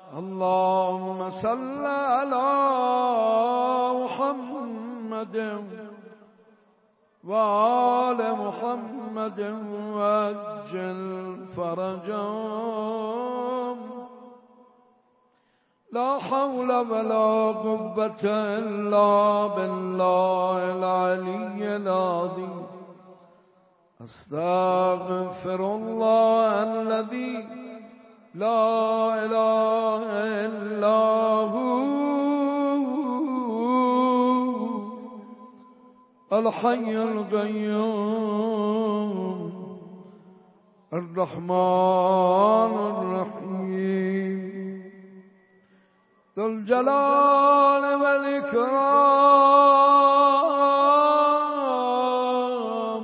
اللهم صل على محمد وآل محمد وعجل فرجهم. لا حول ولا قوة إلا بالله العلي العظيم. أستغفر الله الذي لا إله إلا هو الحي القيوم الرحمن الرحيم ذو الجلال والإكرام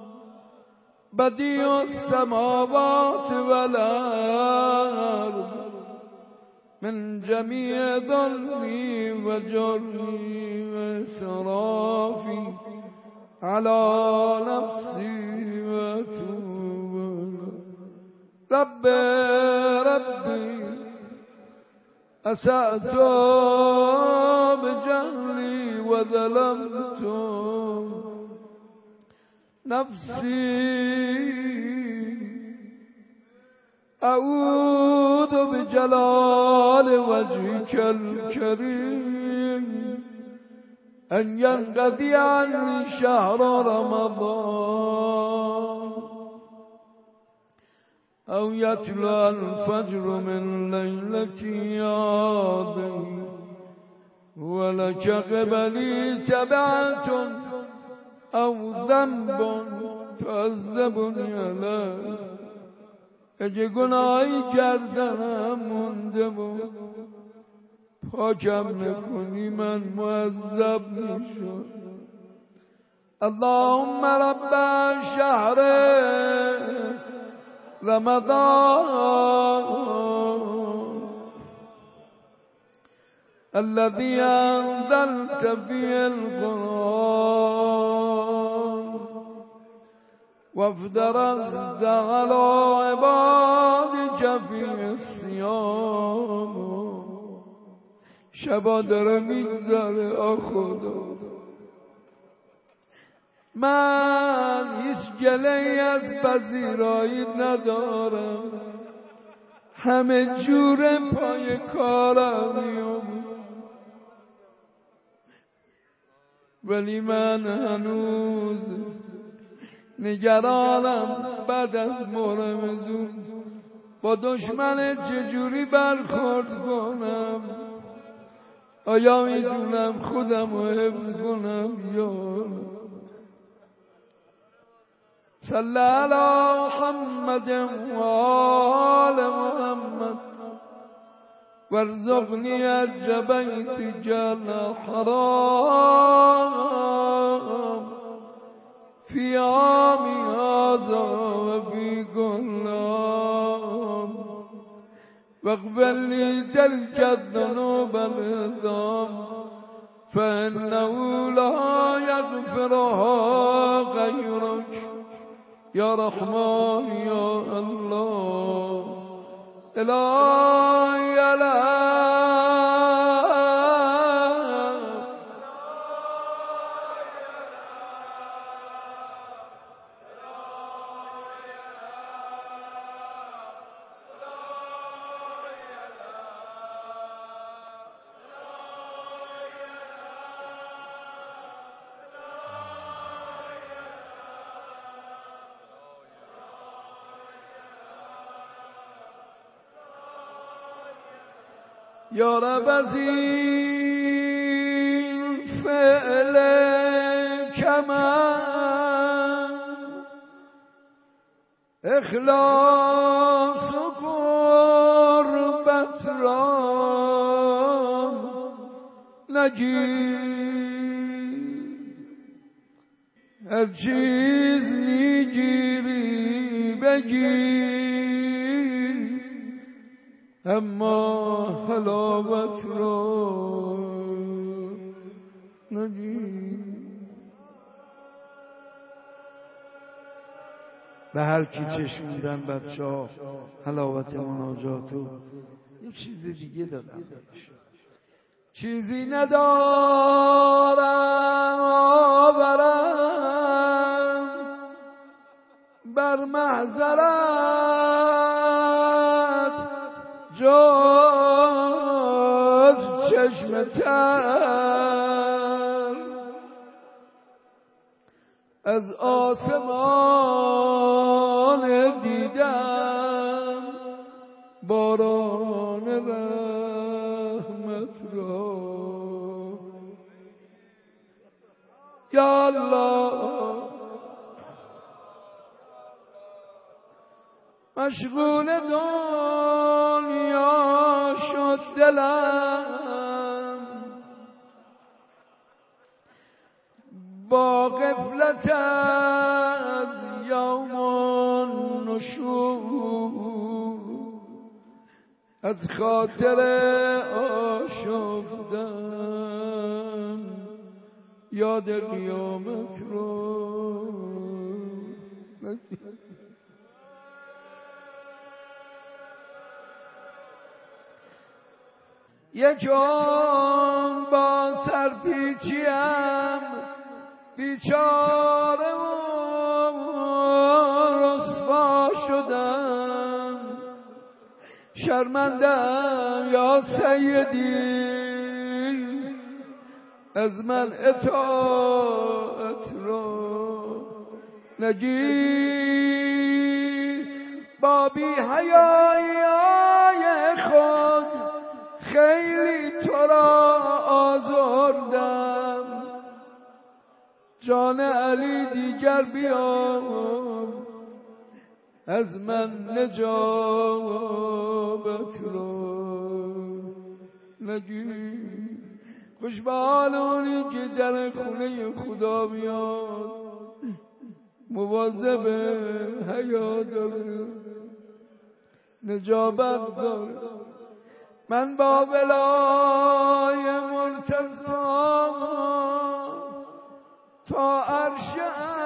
بديع السماوات والأرض من جميع ظلمي وجرمي وإسرافي على نفسي وأتوب ربي أسأت بجهلي وظلمت نفسي أعوذ بجلال وجهك الكريم أن ينقضي عني شهر رمضان أو يطلع الفجر من ليلتي هذه ولك قبلي تبعة أو ذنب تعذبني عليه. اگه گناهی کردم مونده بود پاکم نکنی من معذب میشم. اللهم رب شهر رمضان الذي أنزلت فيه القرآن وافترضت على عبادك فيه الصيام. شبا داره میگذره خدا من هیچ گله‌ای از پذیرایی ندارم، همه جور پای کارم ولی من هنوز نگرانم بعد از مرمزون با دشمن چجوری برخورد کنم. آیا میتونم خودم رو حفظ کنم یا صلی علی محمد و آل محمد وارزقنی حج بیتک الحرام فی عامی هذا و فی کل عام واغفر لی تلک الذنوب العظام فإنه لا یغفرها غیرک یا رحمان یا الله الهی یا رب از این فعل کمن اخلاص و قربت را نگیر. هر چیز میگیری بگیر اما حلاوت را نگیر. به هر کی چشموندن بچه ها حلاوت مناجاتو یه چیز دیگه دادم، چیزی ندارم آورم بر محضرت جز چشم تر از آسمان دیدم باران رحمت را. یا الله مشغول دنیا شد دلم با غفلت از یوم النشور، از خاطر آشفتم یاد قیامت رو. یک عمر با سرپیچیم بیچاره و رسوا شدم، شرمندم یا سیدی از من اطاعت را نگیر. با بی حیایی خود خیلی تو را آزردم، جان علی دیگر بیام از من نجابت را نگیر. خوش به حال اونی که در خونه خدا میاد مواظب حیا داره، نجابت داره. من با ولای مرتضی تا عرش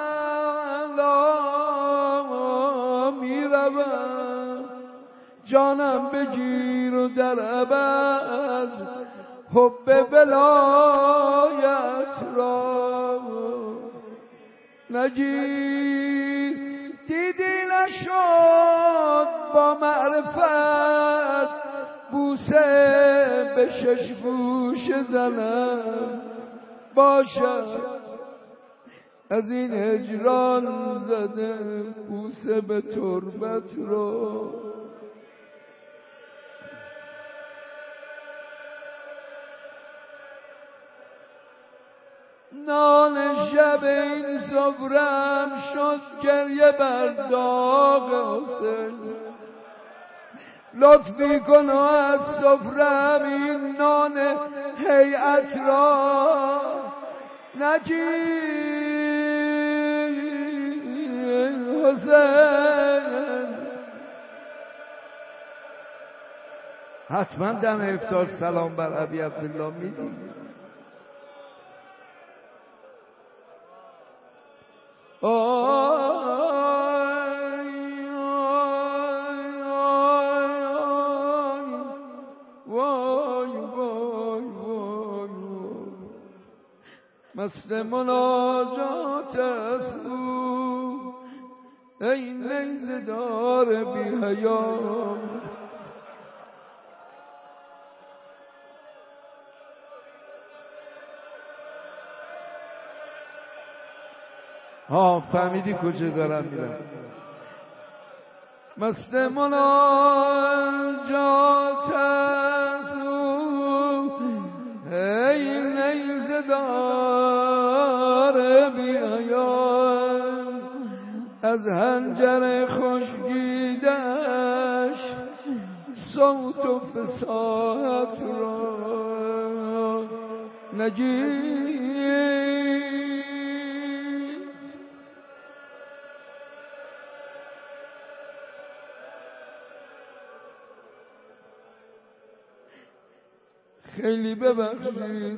اعلی میروم، جانم بگیر و در ابد حب ولایت را نگیر. دیدی نشد با معرفت بوسه به شش گوش زنم، باشد از این هجران زده بوسه به تربت رو. نان شب این صبرم شد گریه بر داغ حسین، لطفی کن و از سفرم این نان هیئت را نگیر. حسین حتما دم افطار سلام بر ابی عبدالله میدی. مست مناجات است او ای نیزه دار بی حیا. فهمیدی کجا دارم میرم؟ مست مناجات است او ای نیزه دار بی حیا، از حنجر خشکیدش صوت و فصاحت را نگیر. خیلی ببخشید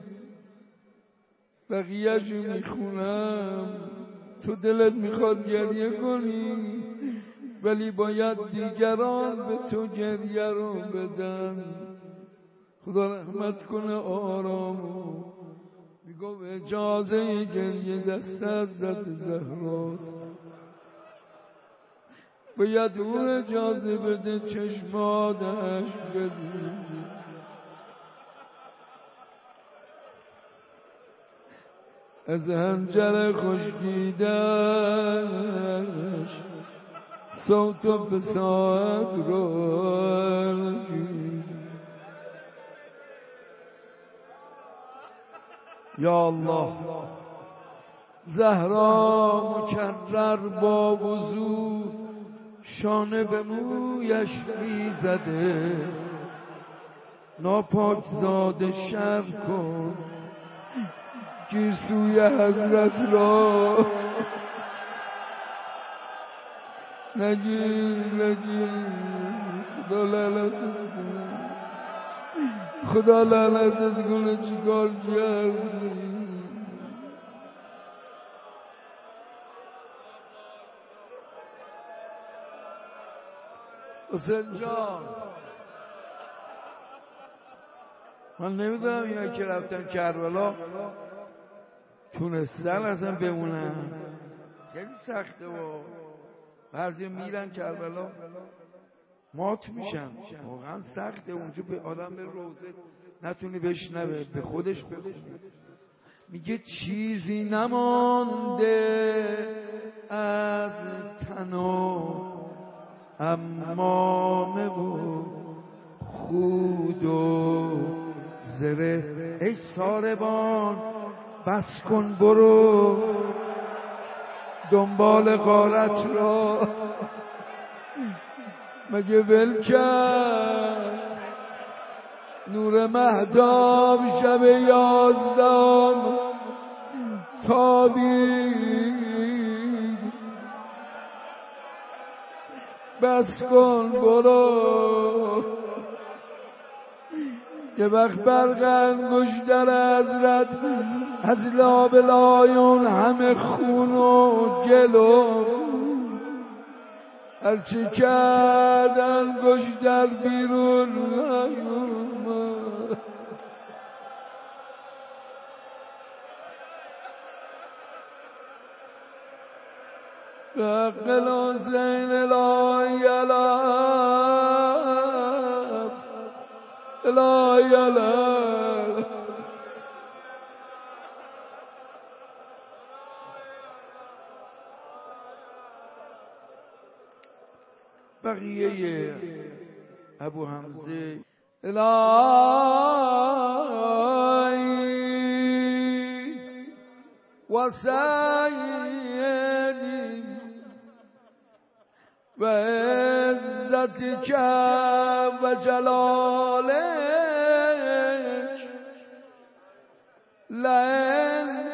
بقیه جو میخونم، تو دلت میخواد گریه کنی ولی باید دیگران به تو گریه رو بدن. خدا رحمت کنه آرامو. میگم اجازه گریه دست حضرت زهراست، باید اون اجازه بده چشمانش ببینی. از حنجر خشکیدنش صوت و فساد رو یا الله. زهرا مکرر با وضو شانه به مویش میزده، ناپاک زاده شر کن گیر سوی حضرت را. نگیر خدا لعنتت کنه، خدا لعنتت کنه چیکار کردی. حسین جان من نمیدونم اینا که رفتن کربلا تونستن اصلا بمونن، خیلی سخته و بعضی میرن کربلا مات میشن، واقعا سخته اونجا به آدم به روزه نتونی بشنوه به خودش بخونه. میگه چیزی نمانده از تن و عمامه و خود و زره. ای ساربان بس کن برو دنبال غارت را. مگه ول کرد نور مهتاب شب 11 تابید. بس کن برو یه وقت برق انگشتر حضرت از لابلایون همه خون و گل و هرچی کرد انگشتر بیرون نیومد. به حق الحسین لا یلب لا یلب. بقیه ابو حمزه الهی و سیدی و عزتک و جلالک لئن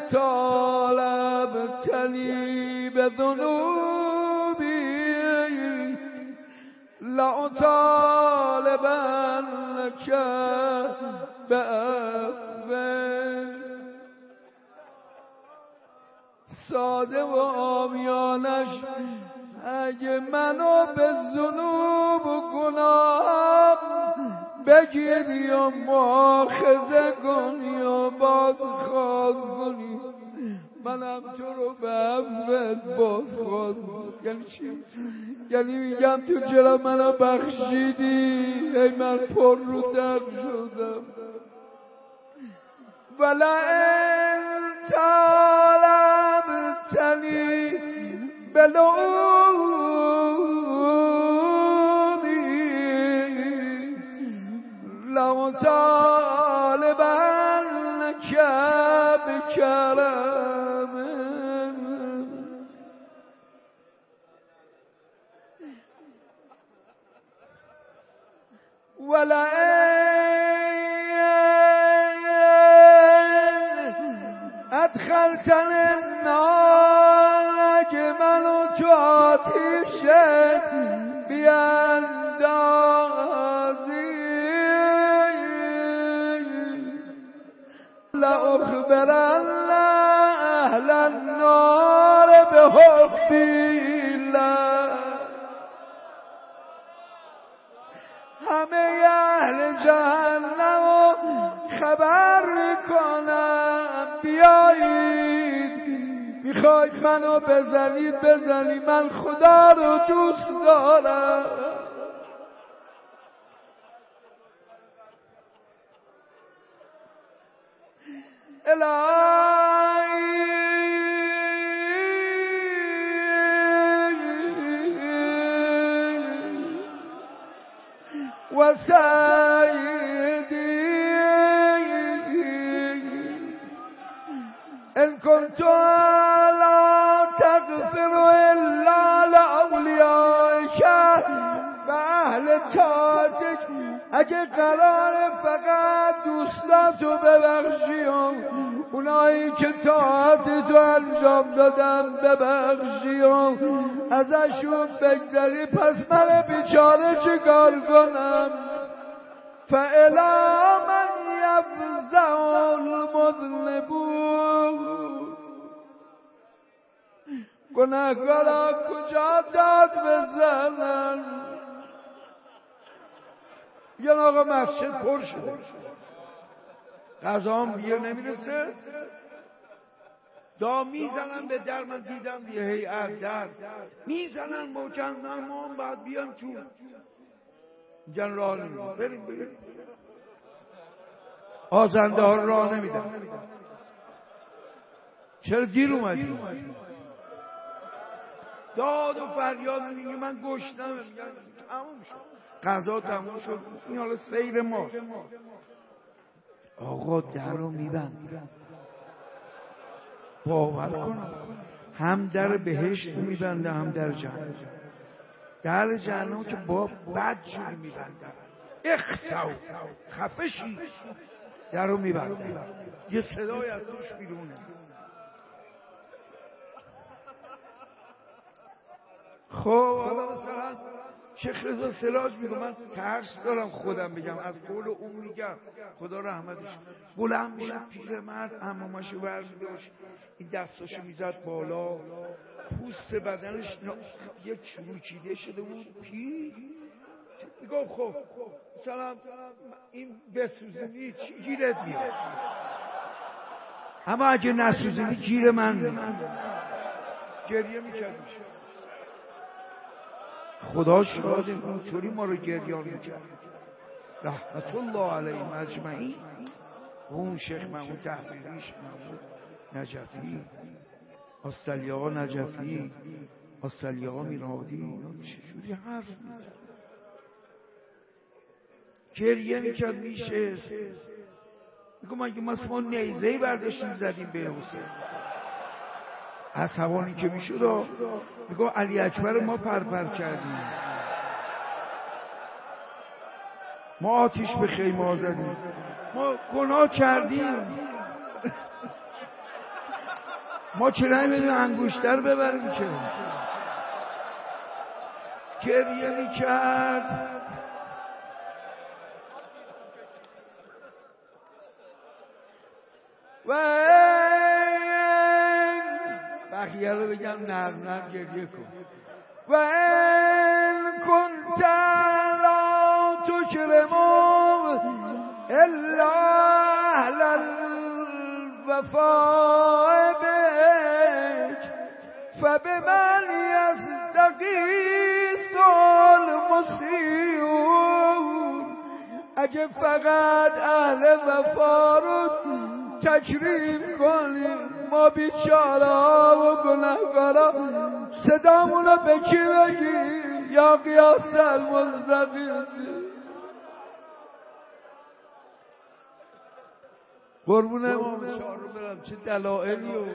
طالبتنی بذنوبی لأطالبنک بعفوک. ساده و عامیانش اگه منو به ذنوب و گناه بگیری و مؤاخذه کنی و بازخواست کنی، منم تو رو به عفوت بازخواست کنم. یعنی چی؟ یعنی میگم تو چرا منو بخشیدی؟ ای من پر رو در شدم. ولئن طالبتنی بلومی لأطالبنک بکرم. ولئن ادخلتن النار اگه منو تو آتیشه بیندازی لأخبرن اهل النار بحبی الله جهنم و خبر میکنم. بیایید میخواید منو بزنی من خدا رو دوست دارم. الهی و سیدی ان كنت لا تغفر الا لاولیائک و اهل طاعتک، اگه قرار فقط دوستاتو ببخشی و اونایی که طاعتتو انجام دادن ببخشی و ازشون بگذری، پس من بیچاره چیکار کنم؟ فالی من یفزع المذنبون، گناهکارا کجا داد بزنن؟ یه آقا مسجد پر شده، غذا هم دیگه نمیرسه، دا میزنن به در. من دیدم یه هیئت در میزنن محکم، ما هم باید بیان تو. جن راه نمیدن، بریم آزنده ها راه نمیدن. چرا دیر اومدی؟ داد و فریاد میگه من گشنمم. تموم شد، غذا تموم شد، این حالا سیر ما. آقا در رو میبند، باور کنم هم در بهشت میبنده هم در جهنم. در جهنم که با بدجوری میبنده، اخسو خفشی در رو میبنده، یه صدای از توش بیرونه. خب حالا مثلا شیخ رضا سراج میگه من ترس دارم خودم بگم، از قول اون میگم، خدا رحمتش. بلند میشه پیرمرد عمامشو برمیداشت، این دستاشو میزد بالا، پوست بدنش یک چروکیده شده بود. میگم خب مثلا این بسوزنی چی گیرت میاد؟ اما اگه نسوزنی گیر من میاد. گریه میکرد. خدا شاید اینطوری ما رو گریان میکرد، رحمت الله علیهم اجمعین. اون شیخ محمود تحریری، شیخ محمود نجفی، آستالیا نجفی، آستالیا میرادی، چجوری حرف میزد، گریه میکرد. میشه میگم اگه ما نیزهی برداشتیم زدیم به حسین، عصبانی که میشد میگو علی اکبر ما پرپر کردیم، ما آتیش به خیمه ها زدیم، ما گناه کردیم، ما چه نمیدونیم انگشتر ببریم. که گریه میکرد. و بقیه رو بگم نرم نرم گریه کن. و این کنت لا تکرمون الا اهل الوفاء بک فبمن یستغیث المسیئون، اگه فقط اهل وفا رو تکریم کنیم، ما بیچاره‌ها و گناهکارا صدامونو به کی بگیم؟ یا قیاس المستقیم. قربون امام شاه رو برم، چه دلائلی و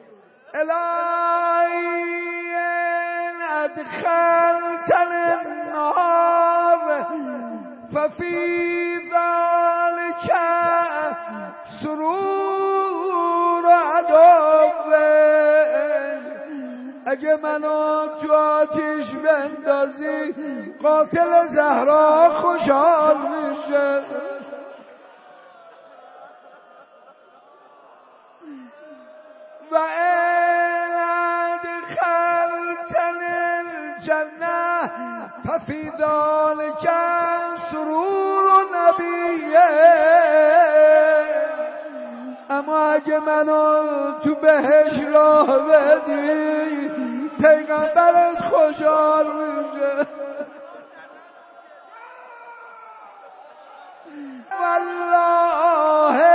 الهی ادخلتن النار ففی ذلک سرور عدوه، اگه منو تو آتیش بندازی قاتل زهرا خوشحال میشه. و این ادخلتن الجنه ففی ذلک سرور نبیه. اما اگه منو تو بهش راه بدی پیغمبرت خوشحال میشه. والله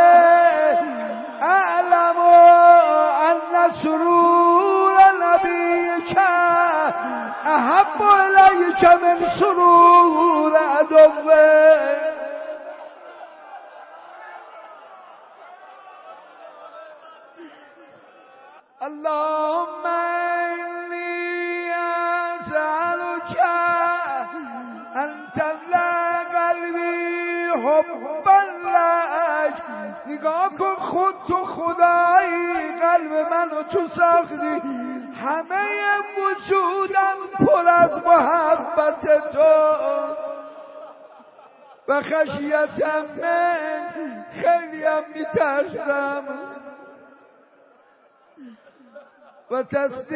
اعلم ان سرور نبیک احب الیک من سرور عدوک. اللهم إني أسألك أن تملأ قلبی حبا لك. نگاه کن خود تو خدایی قلب منو تو ساختی، همه وجودم پر از محبت تو و خشیتم من خیلیم میترسم و تصدیقاً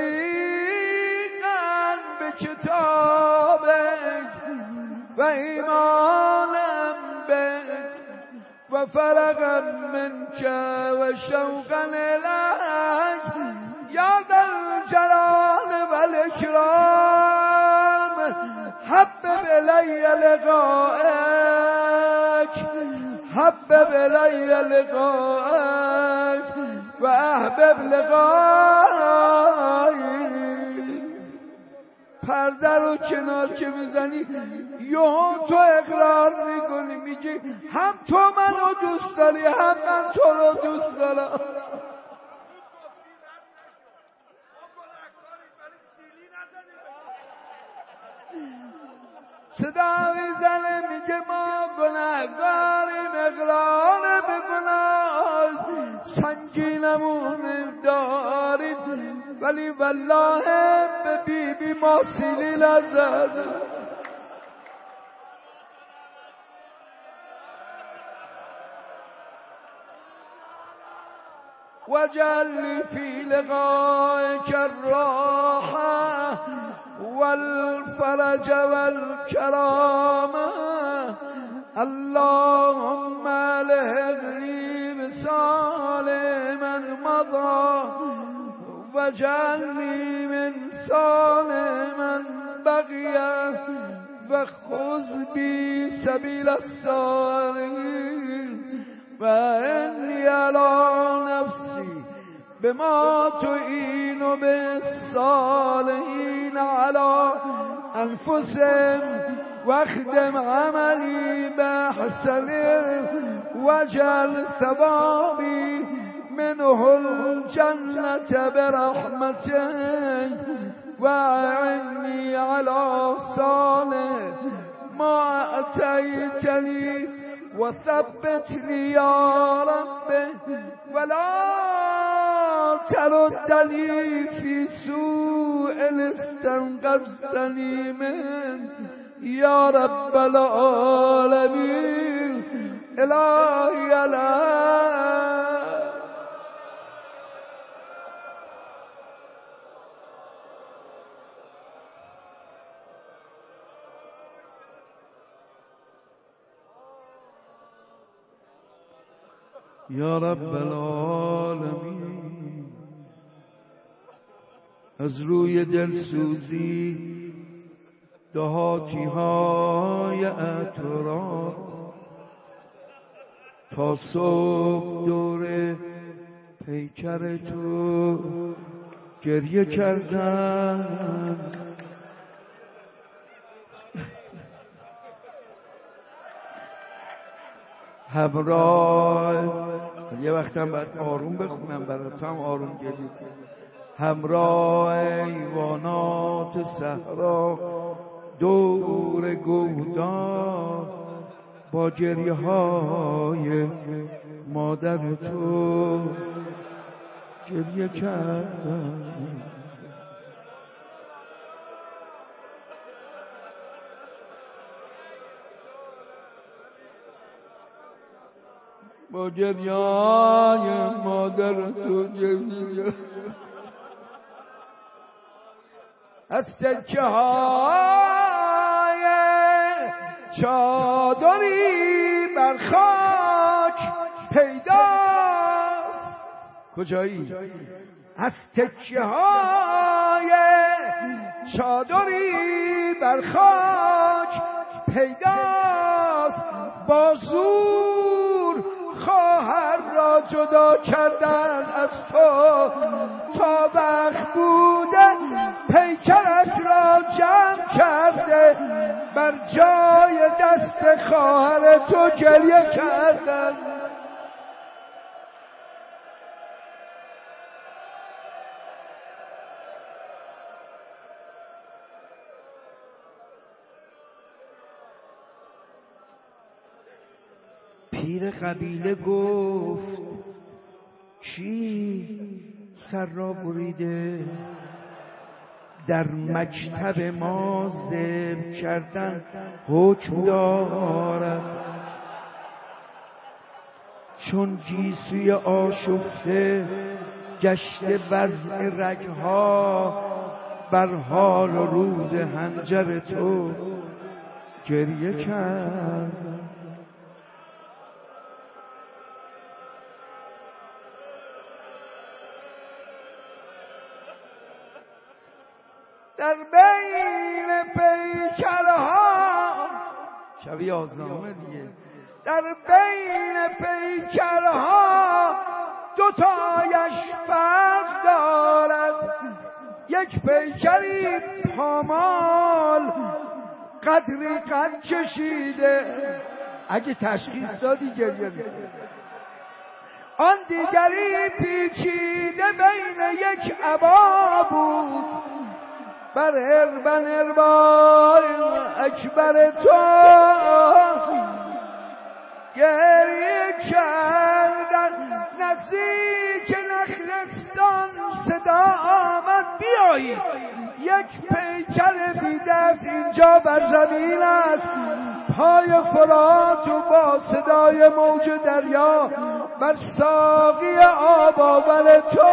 به کتابک و ایمانم به و فرقا منک و شوقا الیک یا ذا الجلال والاکرام. حبب الی لقاءک حبب الی لقاءک و احبب لقایی. پرده رو کنار که میزنی یهو تو اقرار میکنی، میگی هم تو منو دوست داری هم من تو رو دوست دارم. صدا میزنه میگه ما گناهکاریم، اقرار به گناه سنگینمون داریم، ولی والله به بیبی ما سیلی نزد. وجعل في لقائك الراحة والفرج والكرامة. اللهم الحقني بصالح من مضى واجعلني من صالح من بقي وخذ بي سبيل الصالحين. وإني على نفسي بما تعين بالصالحين على أنفسهم واخدم عملي بأحسنه واجعل ثوابي منه الجنة برحمتك وأعني على صالح ما أتيتني وثبتني يا رب ولا تردني في سوء استنقذتني منه يا رب العالمين. إلهي لا یا رب العالمین. از روی دلسوزی دهاتی های اطراف تا صبح دور پیکر تو گریه کردن. همراه یه وقت هم باید آروم بخونم برای تو هم آروم گریه. همراه ایوانات صحرا دور گودار با گریه های مادر تو گریه کردم. با گریه‌های مادر تو گریه از تکه های چادری بر خاک پیداست. کجایی؟ از تکیه های چادری بر خاک پیداست. با زور خواهر را جدا کردن از تو، تا وقت بوده پیکرت را جمع کرده، بر جای دست خواهر تو گریه کردن. پیر قبیله گفت کی سر را بریده؟ در مکتب ما ذبح کردن حکم دارد. چون گیسوی آشفته گشته وضع رگها، بر حال و روز حنجر تو گریه کرد. در بین پیکرها، شبیه آزنامه دیگه، در بین پیکرها دوتایش فرق دارد. یک پیکری پامال قدری قد کشیده، اگه تشخیص دادی گریه میکنه. آن دیگری پیچیده بین یک عبا بود، بر اربن اربای اکبر تو گریه کردن. نزدیک نخلستان صدا آمد بیایید، یک پیکر بیدست اینجا بر زمین است، پای فرات و با صدای موج دریا بر ساقی آب آور تو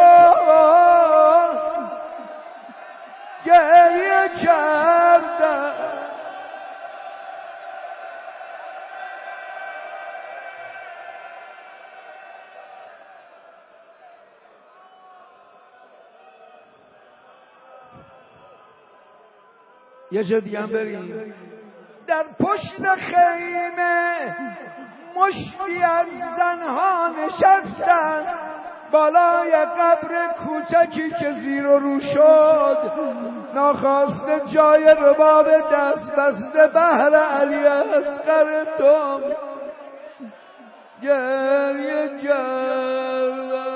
گریه کردن. یه جا دیگه هم بریم. در پشت خیمه مشتی از زنها نشستن، بالای قبر کوچکی که زیر و رو شد، ناخواسته جای رباب دست بسته بهر علی اصغر تو گریه کردن.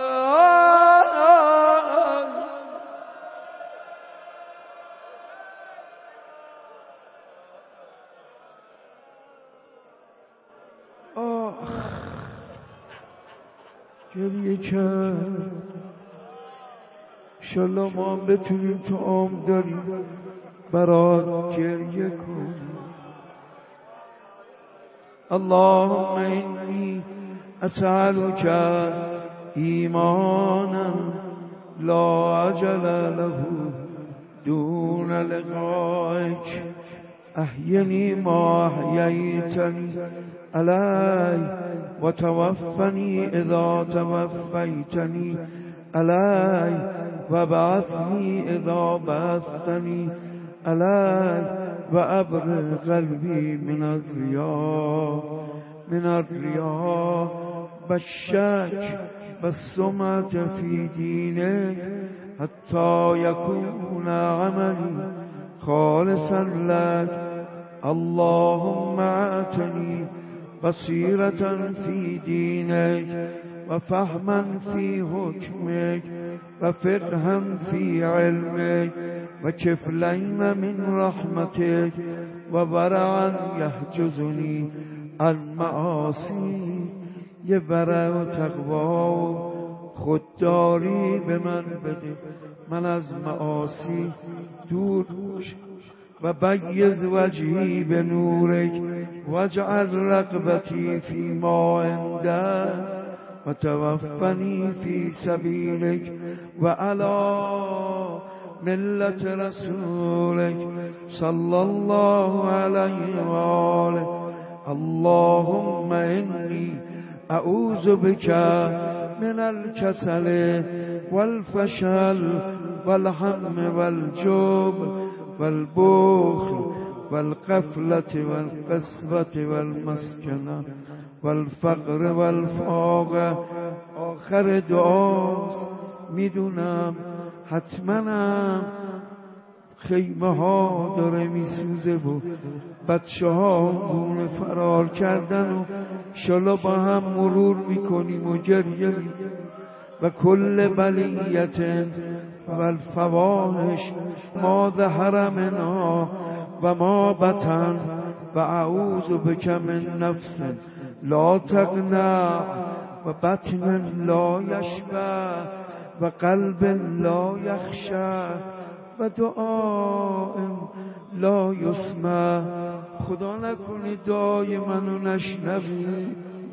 گریه کرد. انشالله ما هم بتونیم تو عمر داریم برات گریه کنیم. اللهم اینی اسألک ایمانا لا عجل له دون لقائک، احینی ما احییتنی علی و توفنی اذا توفیتنی علی و بعثنی اذا بعثتنی علی و ابر قلبی من الریا و الشک و السمعة فی دینک حتی یکون عملی خالصا لک. اللهم اعطنی بصیرة فی دینک و فهما فی حکمک و فقها فی علمک و کفلین من رحمتک و ورعا یحجزنی المعاصی. یه ورع و تقوا و خودداری به من بده، من از معاصی دور باشم. و بیض وجهی به نورک واجعل رغبتی فی ما عندک و توفنی فی سبیلک و علی ملت رسولک صلی الله علیه و آله اللهم انی اعوذ بک من الکسل والفشل والهم والجبن والبخل والغفلة والقسوة والمسکنة والفقر والفاقة. آخر دعاست. میدونم حتماً خیمه ها داره میسوزه و بچه ها گونه فرار کردن و انشالله با هم مرور میکنیم و گریه میکنیم. و کل بلیت و الفواحش ما ظهر منها و ما بطن و اعوذ بک من نفس لا تقنع و بطن لا یشبع و قلب لا یخشع و دعاء لا یسمع. خدا نکنی دعای منو نشنوی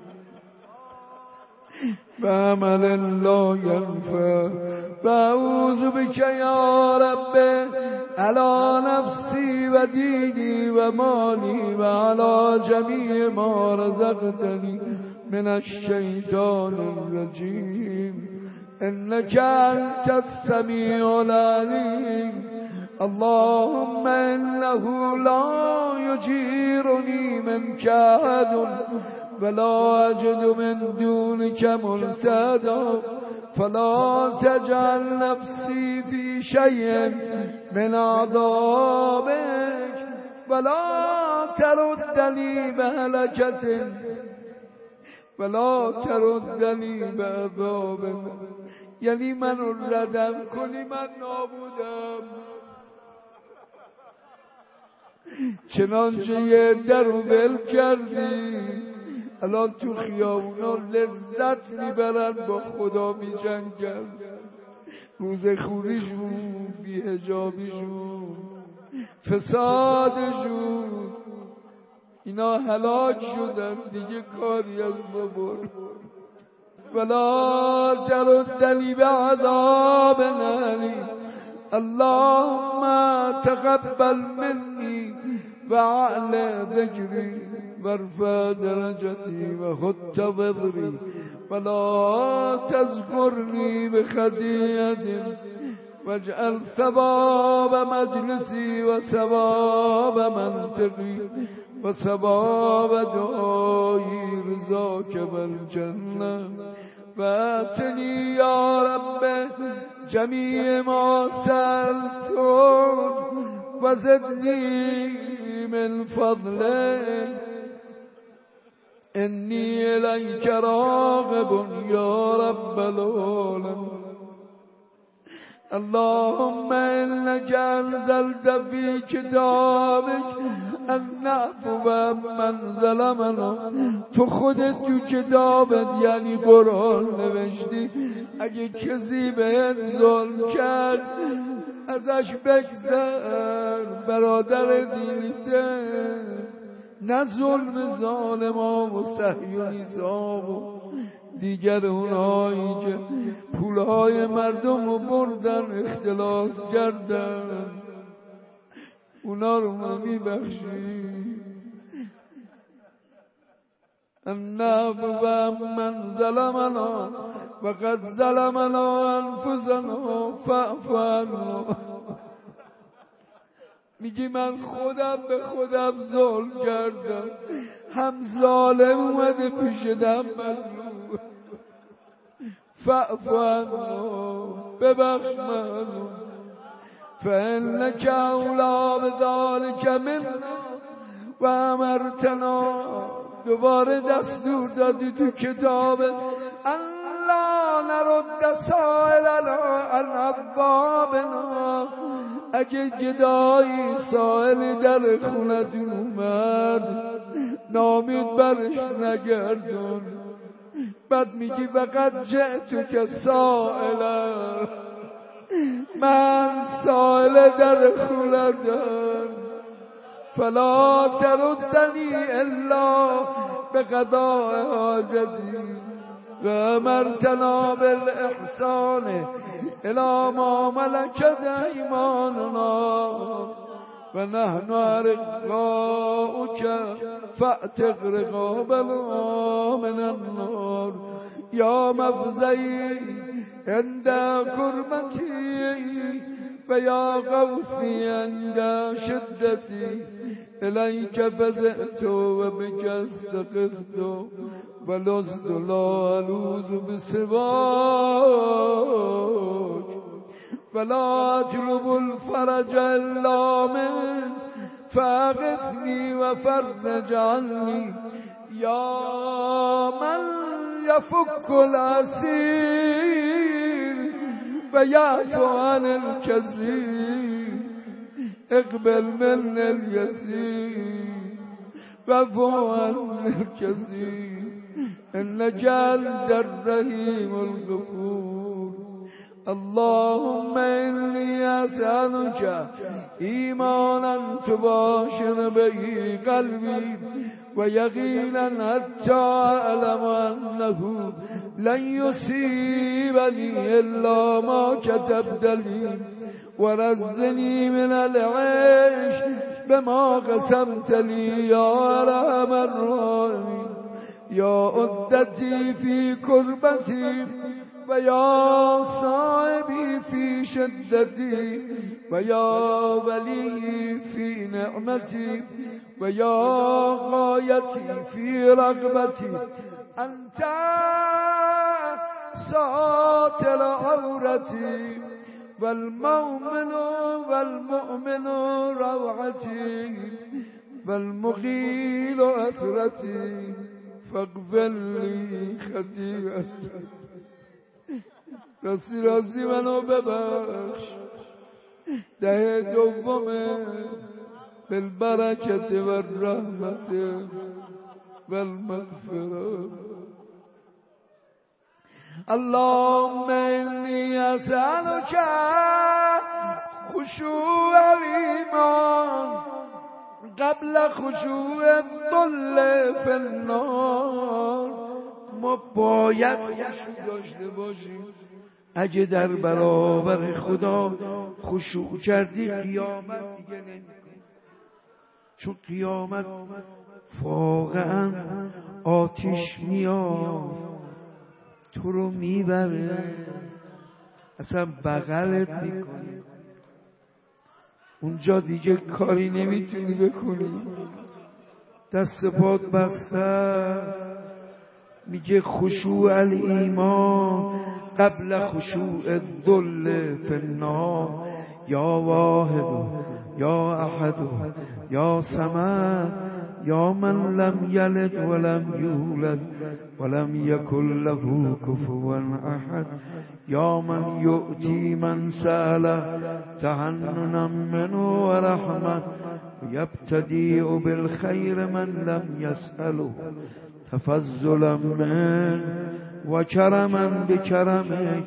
و عمل لا ینفع. و اعوذ بک یا رب علی نفسی و دینی و مالی و علی جمیع ما رزقتنی من الشیطان الرجیم انک انت السمیع العلیم. اللهم انه لا یجیرنی منک احد ولا اجد من دونک ملتحدا فلا تجعل نفسی فی شیء من عذابک ولا تردنی بهلکة ولا تردنی بعذاب. یعنی منو ردم کنی من نابودم. چنانچه یه در رو ول کردی الان تو خیابونا لذت میبرن با خدا میجنگن. روزه خوریشون، بی‌حجابیشون، فسادشون، اینا هلاک شدن دیگه کاری از ما برد. ولا تردنی بعذاب علیم. اللهم تقبل منی و اعلی ذکری وارفع درجتی و خط وضری ولا تذکرنی بخطیئة واجعل ثواب مجلسی و ثواب منطقی و ثواب دعایی رضاک والجنة. و اتنی یا رب جمیع ما سألتک و زدنی من فضلک انی الیک راغب یا رب العالمین. اللهم انك انزلت في كتابك العفو من ظلمنا. تو خودت تو کتابت یعنی قرآن نوشتی اگه کسی بهت ظلم کرد ازش بگذر برادر دیده. نه ظلم ظالما و صهیونیست‌ها و دیگر اونهایی که پولهای مردم رو بردن اختلاس کردن اونا رو ما میبخشی. النعفو من ظلمنا و قد ظلمنا انفسنا فاعف عنا. میگی من خودم به خودم ظلم کردم، هم ظالم اومده پیش دم مظلوم. فاعف عنا، ببخش منو. فانک اولی بذلک منا و امرتنا. دوباره دستور دادی تو کتابت الله نرد سائلنا عن ابوابنا. اگه گدایی سائلی در خونتون اومد نامید برش نگردون. بعد میگی فقط جئتو که سائلا، من سائل در خونتم. فلا تردنی الا بقضاء حاجتی و امرتنا بالاحسان الی ما ملکت ایماننا. و نحن ارقاؤک فاعتق رقابنا من النار یا مفزعی عند کربتی و یا غوثی عند شدتی الیک فزعت و بک استغثت و لست لا الوذ بسواک ولا اطلب الفرج الا منك فاغثني وفرج عني یا من يفك الاسير ويعفو عن الكثير اقبل من اليسير واعفو عن الكثير انك انت الرحيم الغفور اللهم إني أسألك إيمانا تباشر به قلبي ويقينا حتى أعلم أنه لن يصيبني إلا ما كتبت لي ورزني من العيش بما قسمت لي يا أرحم الراحمين يا عدتي في كربتي و یا صاحبی فی شدتی و یا ولی فی نعمتی و یا غایتی فی رغبتی انت ساتر عورتی والمؤمن روعتی والمقیل اثرتی فاغفر لی خطیئتی راستی منو ببخش ده دومه بالبرکت و الرحمت و المغفرت اللهم انی اسألک خشوع الایمان قبل خشوع الذل فی النار. ما باید خشوع داشته باشیم. اگه در برابر خدا خشوع کردی قیامت دیگه نمی‌کنی، چون قیامت واقعا آتش میاد تو رو میبره، اصلا بغلت میکنه، اونجا دیگه کاری نمیتونی بکنی، دست پات بسته. میگه خشوع الایمان قبل خشوع الذل فی النار. یا واحد یا احد یا صمد یا من لم یلد ولم یولد ولم یکن له کفوا احد. یا من یؤتی من سأل تحننا منه و رحمه یبتدی بالخیر من لم یسأله تفضلا من و کرما بکرمک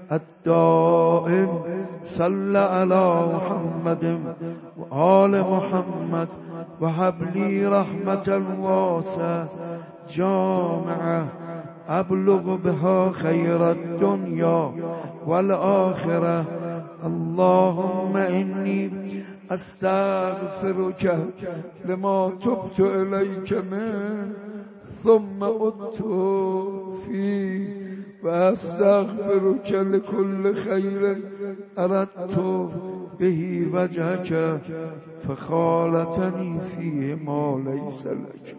الدائم. صل علی محمد و آل محمد و هب لی رحمة واسعة جامعة ابلغ بها خیر الدنیا والآخرة. اللهم انی استغفرک لما تبت الیک من ثم عدت فيه و استغفرک لكل خیر اردت به وجهك فخالتني فيه ما ليس لك.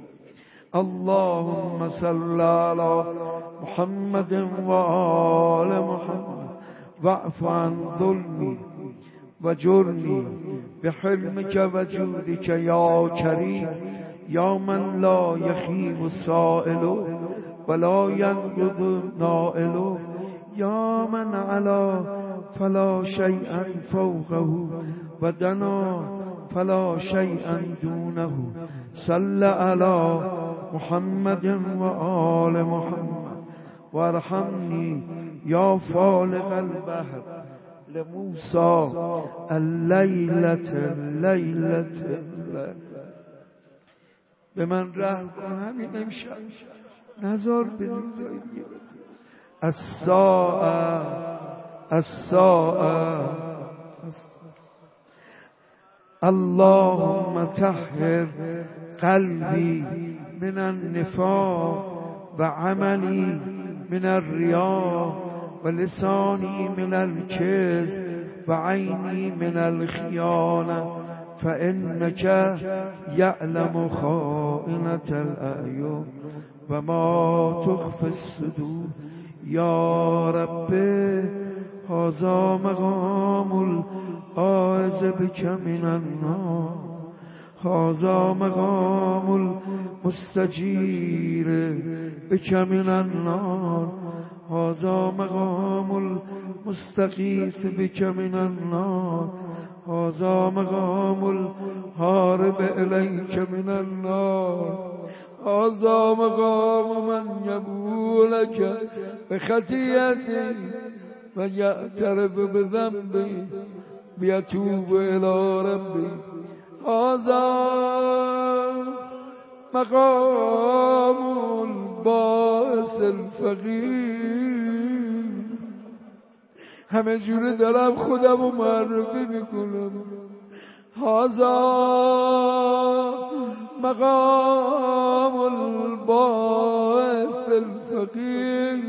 اللهم صل على محمد وآل محمد واعف عن ظلمي وجرمي بحلمك وجودك يا كريم یا من لا یخیب السائل ولا ینقض نائل. یا من علا فلا شیئا فوقه و دنا فلا شیئا دونه. صل علی محمد و آل محمد وارحمنی یا فالق البحر لموسی اللیلة به من رحم کن همین امشب، نظر بدید. الساعه اللهم طهر قلبی من النفاق و عملی من الرياء و لسانی من الكذب و عینی من الخیانه فإنك يعلم خائنة الأعين و ما تخفي الصدور. یا رب هذا مقام العائذ بك من النار، هذا مقام المستجير بك من النار، هذا مقام المستغيث بك من النار، هذا مقام الهارب إليك من النار، هذا مقام من يبو لك بخطيئتي ويعترف بذنبي ويتوب إلى ربي، هذا مقام البائس الفقیر. همه جوره دارم خودم رو معرفی میکنم. هذا مقام البائس الفقیر،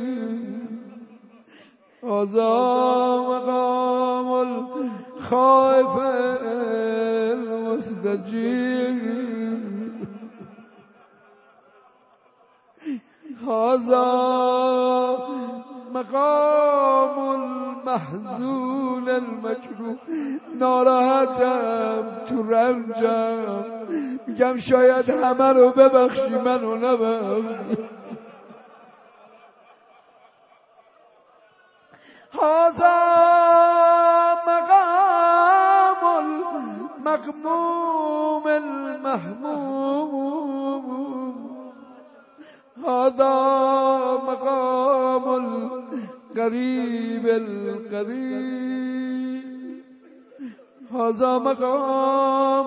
هذا مقام الخائف المستجير، هذا مقام المحزون المکروه. ناراحتم، تو رنجم، میگم شاید همه رو ببخشی منو نبخشی. هذا مقام المغموم المهموم، هذا مقام القريب القريب، هذا مقام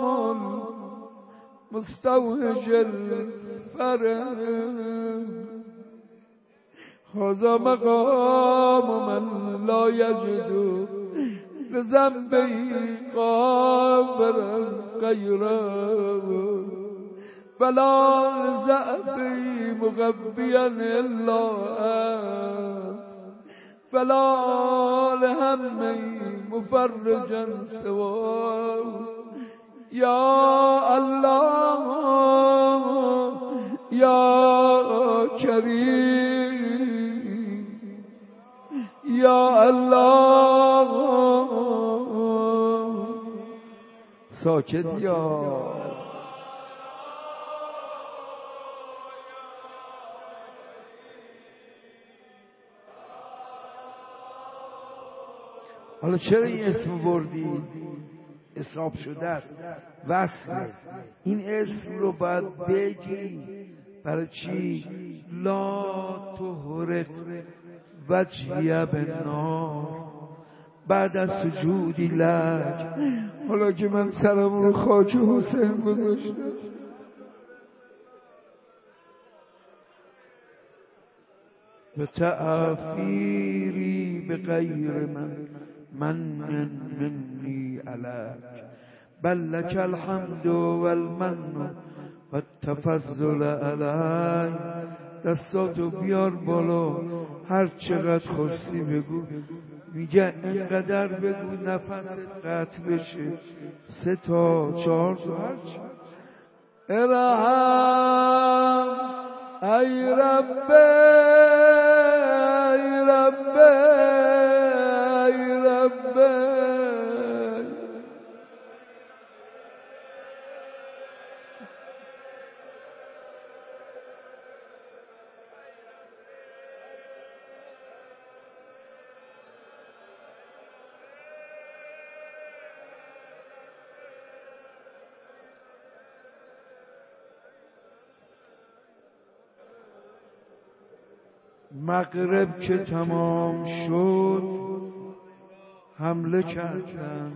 مستوحش الفرج، هذا مقام من لا يجد لذنبه غافرا غيره ولا لزعفه مغبيا إلا أنت ولا لهمه مفرجا سواه. يا الله يا كريم يا الله. ساکت یا حالا چرا این اسم بردی؟ اصحاب شده است، وصله. این اسم رو باید بگی. برای چی؟ لا تحرق وجهی بالنار بعد از سجودی لک. حالا که من سرم رو خاک حسین گذاشتم، و تعفیری به غیر من منی علیک بل لک الحمد والمن والتفضل علی. دستاتو بیار بالا، هر چقدر خواستی بگو. میگه اینقدر بگو نفست قطع بشه. 3 تا 4 تا هرچی. ارحم ای رب ای رب ای رب. مغرب که تمام شد حمله کردن،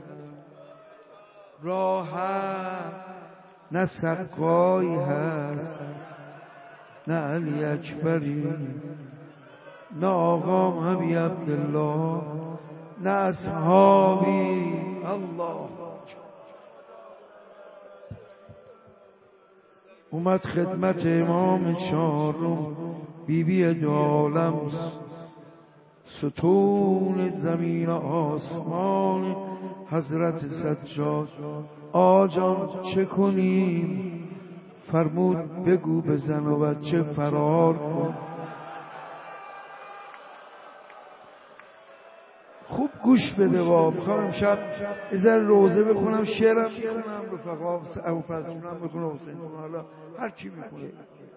راحت نه سقایی هست نه علی اکبری نه آقام حبی عبدالله نه اصحابی. الله اومد خدمت امام چهارم بیبی دو عالم، ستون زمین و آسمان، حضرت سجاد. آجان چه کنیم؟ فرمود بگو به زن و بچه فرار کن. خوب گوش بده باب. میخوام امشب یه ذره روزه بخونم، شعرم میخونم، رفقا ابو فضلونم میخونه، حسین حالا هر کی میخونه.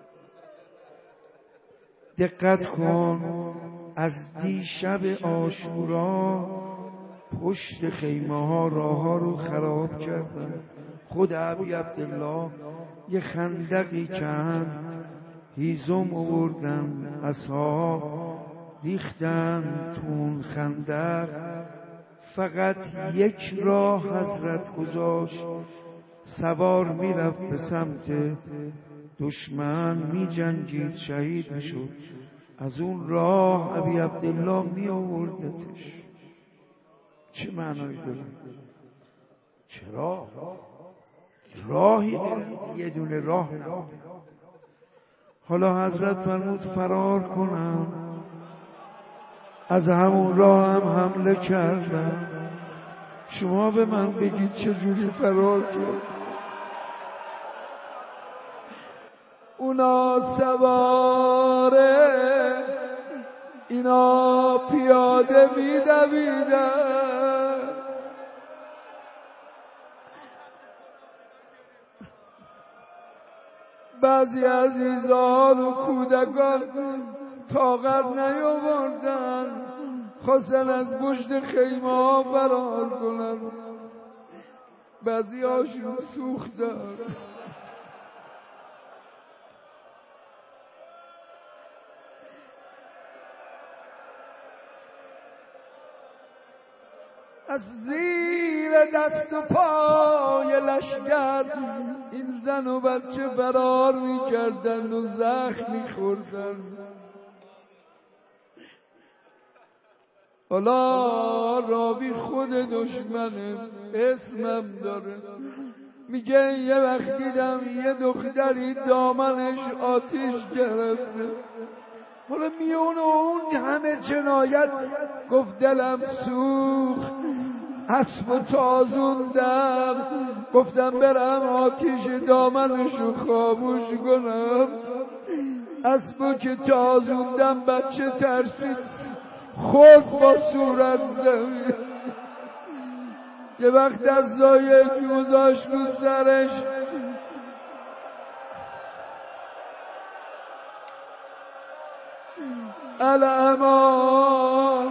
دقت کن، از دیشب عاشورا پشت خیمه ها راه ها رو خراب کردن. خود ابی عبدالله یه خندقی کند، هیزم آوردن اصحاب ریختن تو اون خندق. فقط یک راه حضرت گذاشت، سوار میرفت به سمت دشمن، می جنگید، شهید میشد. از اون راه ابی عبدالله می آوردتش. چه معنایی داره؟ چرا؟ راهی یه دونه راه نبود. حالا حضرت فرمود فرار کنم، از همون راه هم حمله کردم. شما به من بگید چجوری فرار کرد؟ اونا سواره، اینا پیاده می‌دویدن. بعضی عزیزان و کودکان طاقت نیاوردن، خواستن از پشت خیمه ها فرار کنن. بعضی هاشون سوختن. از زیر دست و پای لشگر این زن و بچه فرار می‌کردن و زخم می‌خوردن. حالا راوی خود دشمنه، اسمم داره، میگه یه وقت دیدم یه دختری دامنش آتیش گرفته. حالا میونه اون همه جنایت گفت دلم سوخت، اسب و تازوندم، گفتم برم آتیش دامنشو خاموش کنم. اسبو که تازوندم بچه ترسید خورد با صورت زمین. یه وقت دستای گذاشت رو سرش، الامان.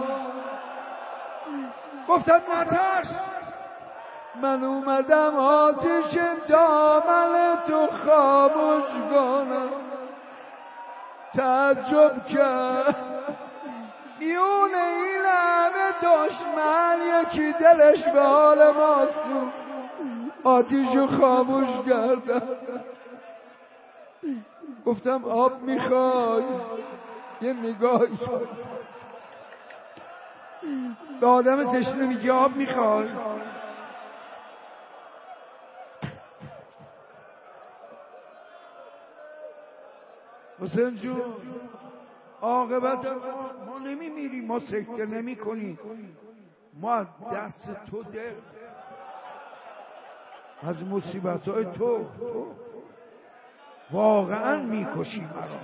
گفتم نترس، من اومدم آتش دامن تو خاموش کنم. تعجب کرد، میونه این همه دشمن یکی دلش به حال ماست، آتیشو خاموش کردم. گفتم آب میخوای؟ یه نگاهی به آدم تشنه میگی آب میخوای؟ حسین جون، عاقبت ما نمیمیریم، ما سکته نمی کنیم، ما دست تو ده از مصیبت‌های تو واقعا میکشیم مرا.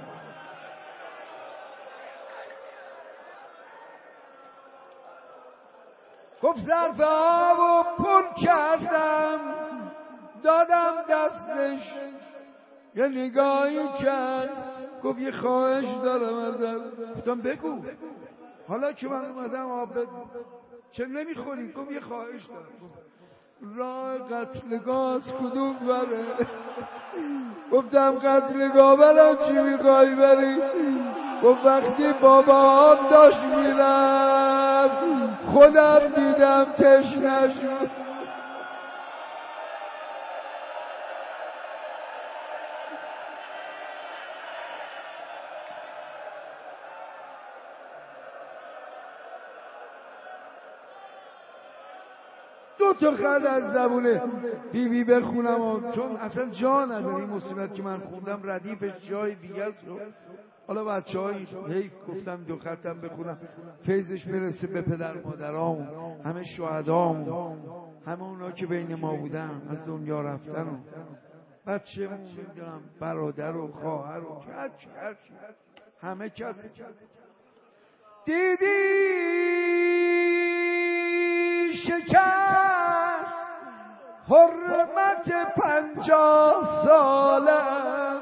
گفت ظرف آبو پر کردم دادم دستش، یه نگاهی کرد، گفت یه خواهش دارم ازت. گفتم بگو. حالا که من اومدم آب چه نمیخوری؟ گفت یه خواهش دارم. راه قتلگاه از کدوم بره؟ گفتم قتلگاه برم چی میخوای بری؟ گفت وقتی بابام داشت میرفت خودم دیدم تشنه شد. 2 تا خط از زبونه بیبی بخونم و چون اصلا جا نداره این مصیبت که من خوندم ردیفش جای دیگه است. حالا بچه‌های هی گفتم 2 خطم بخونم فیضش برسه به پدر مادرام، همه شهدام، همه اونا که بین ما بودن از دنیا رفتن و بچه‌مون میدونم برادر و خواهر و هرچی همه کس دیدی شکست حرمت 50 سالم.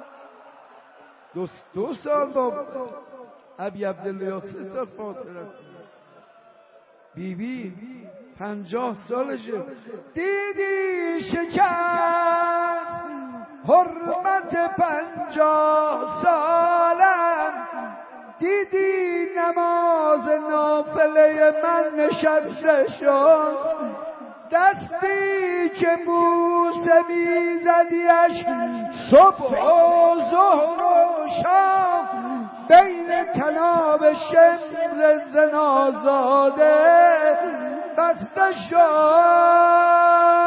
2 سال با ابی عبدالله یا 3 سال فاصله است. بیبی 50 سالشه. دیدی شکست حرمت 50 سالم، دیدی نماز نافله من نشسته شد، دستی که بوسه میزدیش صبح و ظهر و شام، بین تناب شمر زنازاده بسته شد.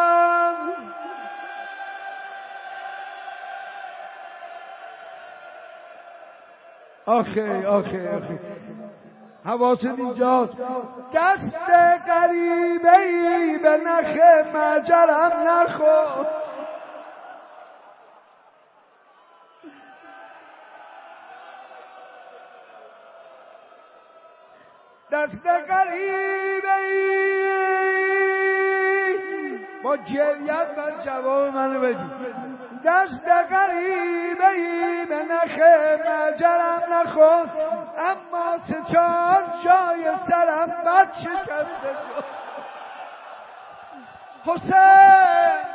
آخه حواست اینجاست. دست غریبه‌ای به نخ مجرم نخورد، دست غریبه‌ای با جریت بر جواب منو بدی. دست غریبه‌ای به نخ مجرم نخورد، اما 3-4 جای سرم بد شکسته شد. حسین